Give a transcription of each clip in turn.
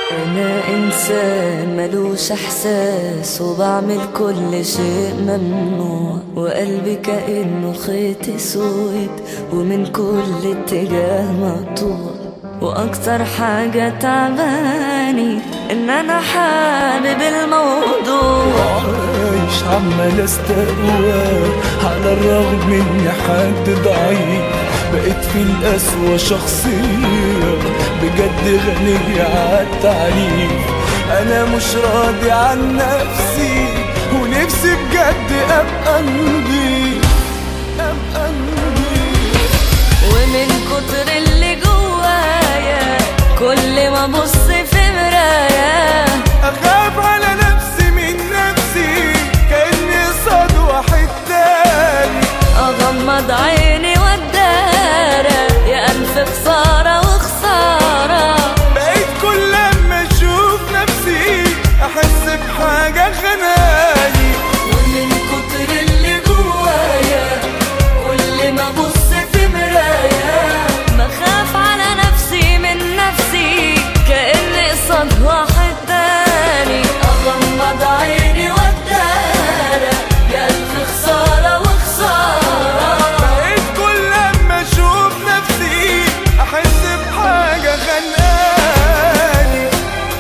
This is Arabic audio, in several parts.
أنا إنسان ملوش إحساس وبعمل كل شيء ممنوع، وقلبي كأنه خيط أسود ومن كل اتجاه مقطوع. وأكتر حاجة تعباني إن أنا حابب الموضوع، عايش عمال استقوى على الرغم إني حد ضعيف. بقيت في القسوة شخصية بجد غنية عالتعريف. أنا مش راضي عن نفسي ونفسي بجد أبقى نضيف، أبقى نضيف. ومن كتر اللي جوايا كل ما أبص في مرايا أخاف على نفسي من نفسي كأني قصاد واحد تاني. أغمض عيني وأدارى يا ألف خسارة وخسارة. بقيت كل لما أشوف نفسي أحس بحاجة خناني. ومن كتر اللي جوايا كل ما أبص في مرايا بخاف على نفسي من نفسي كأني قصاد واحد تاني. أغمض عيني وأدارى يا ألف خسارة وخسارة. بقيت كل لما أشوف نفسي أحس بحاجة خنقاني.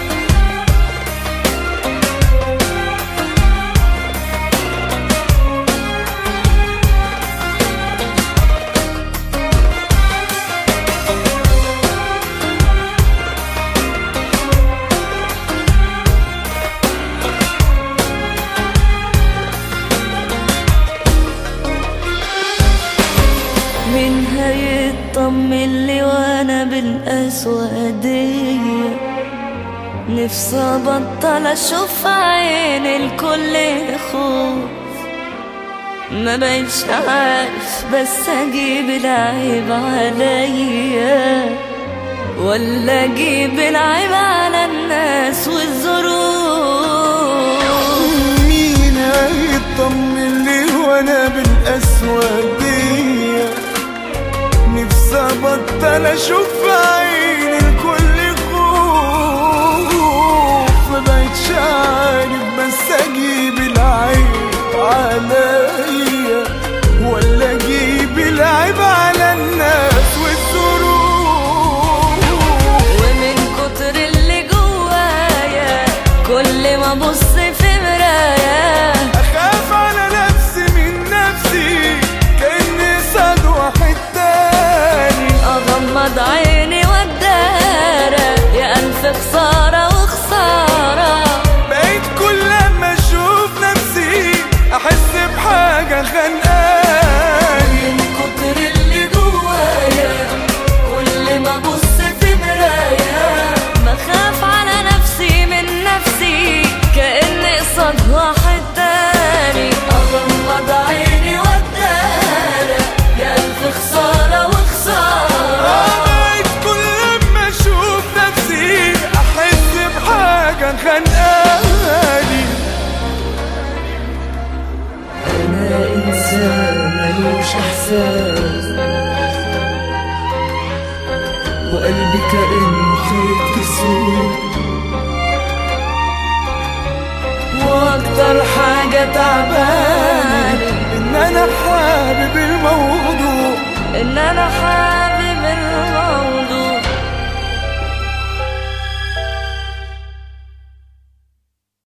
مين هيطمن لي وانا بالقسوة دي؟ نفسي ابطل اشوف عين الكل خوف. ما بقيتش عارف بس اجيب العيب عليا ولا اجيب العيب على الناس والظروف. مين هيطمن لي وانا بالقسوة دي؟ نفسي ابطل اشوف عين الكل خوف. ما بقتش عارف بس اجيب العيب عليا ولا اجيب العيب على الناس والظروف. ومن كتر اللي جوايا كل ما ابص في مرايا أخاف على نفسي من نفسي كأني قصاد واحد تاني. أغمض عيني وأدارى يا ألف خسارة وخسارة. بقيت كل لما أشوف نفسي أحس بحاجة خنقاني. من كتر اللي جوايا كل ما أبص في مرايا بخاف على نفسي من نفسي كأني قصاد واحد تاني. أغمض عيني وأدارى يا ألف خسارة وخسارة. بقيت كل لما أشوف نفسي أحس بحاجة خنقاني. أنا إنسان ملوش إحساس وقلبي كأنه خيط أسود. وأكتر حاجة تعباني إن أنا حابب الموضوع، إن أنا حابب